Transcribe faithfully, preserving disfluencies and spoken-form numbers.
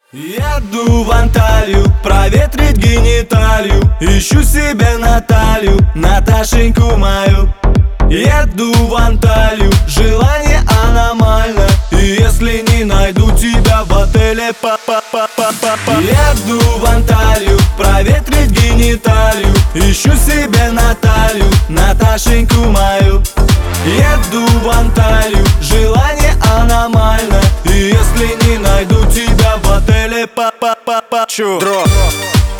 Еду в Анталию проветрить гениталию, ищу себе Наталью, Наташеньку мою. Еду в Анталию, желание аномально, и если не найду тебя в отеле па-па-па-па-па. Еду в Анталию проветрить гениталию, ищу себе Наталью, Наташеньку мою. Еду в Анталию, желание аномально, и если не найду тебя в отеле па-па-па-па. Дроп.